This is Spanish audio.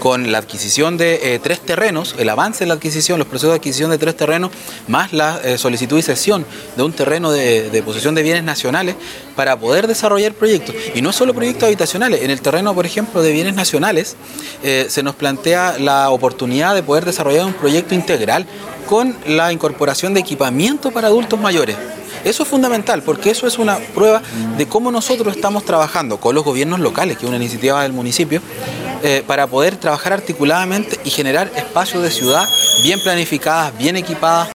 con la adquisición de 3 terrenos, el avance en la adquisición, los procesos de adquisición de 3 terrenos, más la solicitud y cesión de un terreno de posesión de bienes nacionales para poder desarrollar proyectos. Y no solo proyectos habitacionales, en el terreno, por ejemplo, de bienes nacionales, se nos plantea la oportunidad de poder desarrollar un proyecto integral con la incorporación de equipamiento para adultos mayores. Eso es fundamental, porque eso es una prueba de cómo nosotros estamos trabajando con los gobiernos locales, que es una iniciativa del municipio, para poder trabajar articuladamente y generar espacios de ciudad bien planificadas, bien equipadas.